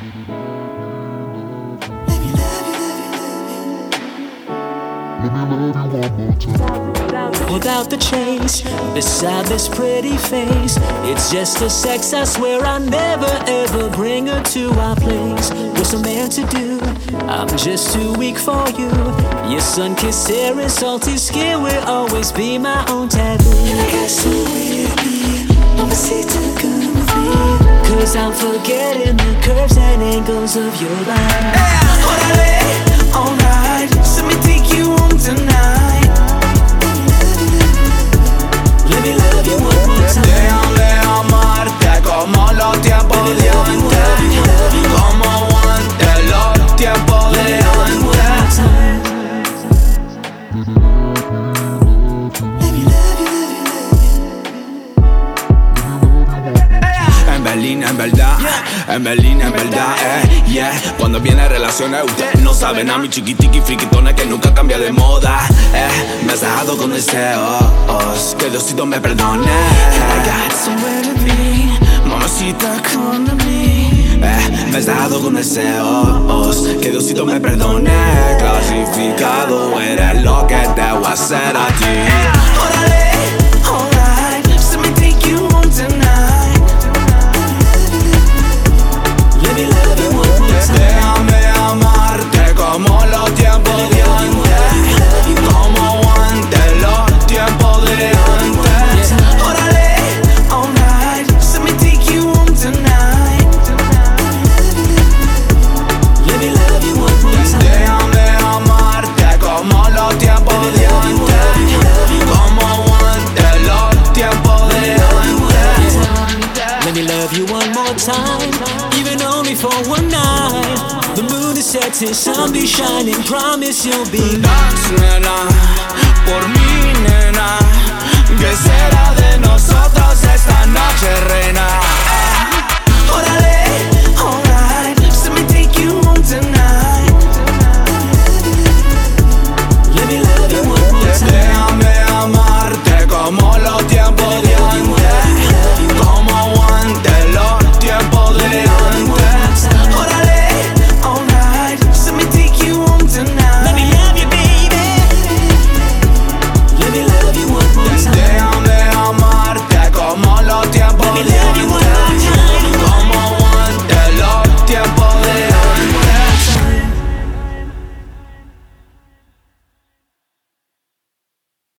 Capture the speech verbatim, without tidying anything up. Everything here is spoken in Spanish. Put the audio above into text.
Without the chase, beside this pretty face, it's just a sex, I swear I'll never ever bring her to our place. What's a man to do? I'm just too weak for you. Your sun-kissed hair and salty skin will always be my own taboo. And I got some weirdly, mamacita come with me, cause I'm forgetting the curves and angles of your life. Hey, orale, alright, let me take you home tonight. Let me love you one more time. Déjame amarte como los tiempos de antes, como antes los tiempos de antes. En Berlín, en verdad, en Berlín, en verdad, eh, yeah. Cuando viene relaciones, ustedes no saben a mi chiquitiqui friquitona que nunca cambia de moda, eh. Me has dejado con deseos, que Diosito me perdone. I got somewhere to be, mamacita, come to me, eh. Me has dejado con deseos, que Diosito me perdone. Clasificado, eres lo que te voy a hacer a ti. Órale, alright, let me take you home tonight. Déjame amarte como los tiempos de antes, como antes los tiempos de antes. Órale, alright, let me take you home tonight. Let me love you one more time. Déjame amarte como los tiempos de antes, como antes los tiempos de antes. Let me love you one more time, even only for one night. The moon is setting, sun be shining, promise you'll be Dance, nena, por mi nena, ¿qué será de nosotros esta noche?